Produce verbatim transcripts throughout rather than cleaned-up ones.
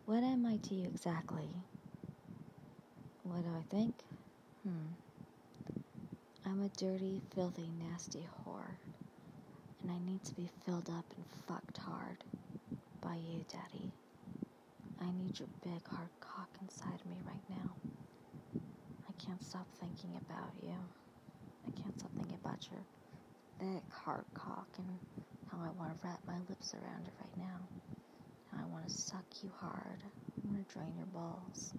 What am I to you exactly? What do I think? Hmm. I'm a dirty, filthy, nasty whore. And I need to be filled up and fucked hard by you, Daddy. I need your big, hard cock inside me right now. I can't stop thinking about you. I can't stop thinking about your big, hard cock and how I want to wrap my lips around it right now. How I want to suck you hard. I want to drain your balls.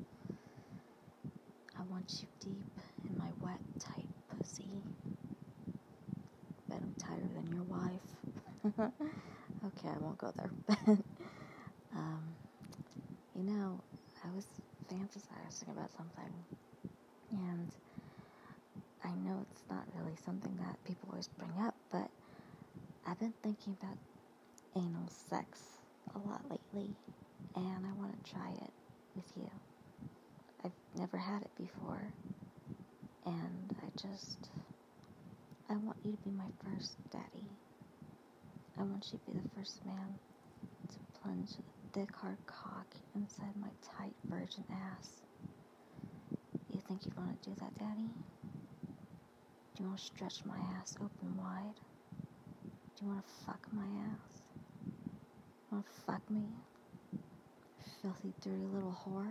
I want you deep in my wet, tight pussy. Bet I'm tighter than your wife. Okay, I won't go there. um, you know, I was fantasizing about something, and I know it's not really something that people always bring up, but I've been thinking about anal sex a lot lately, and I want to try it with you. I've never had it before, and I just, I want you to be my first daddy. I want you to be the first man to plunge a thick, hard cock inside my tight virgin ass. You think you'd want to do that, Daddy? Do you want to stretch my ass open wide? Do you want to fuck my ass? Want to fuck me? Filthy, dirty little whore?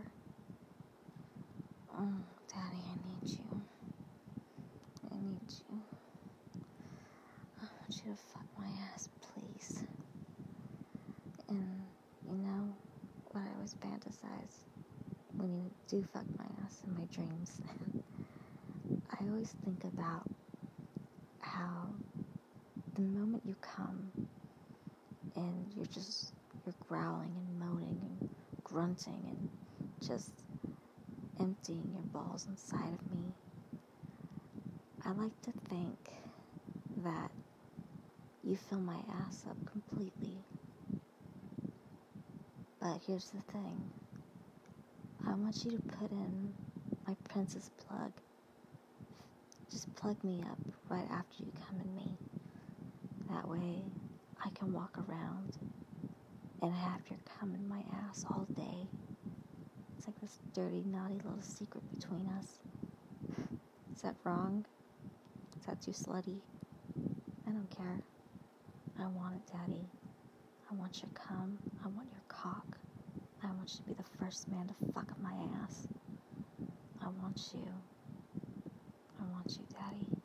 Oh, Daddy, I need you. I need you. I want you to fuck my ass, please. And, you know, what I always fantasize when you do fuck my ass in my dreams, I always think about how the moment you come and you're just, you're growling and moaning and grunting and just emptying your balls inside of me, I like to think that you fill my ass up completely. But here's the thing. I want you to put in my princess plug. Just plug me up right after you come in me. That way I can walk around and have your cum in my ass all day. It's like this dirty, naughty little secret between us. Is that wrong? Is that too slutty? I don't care. I want it, Daddy. I want your cum. I want your cock. I want you to be the first man to fuck my ass. I want you. I want you, Daddy.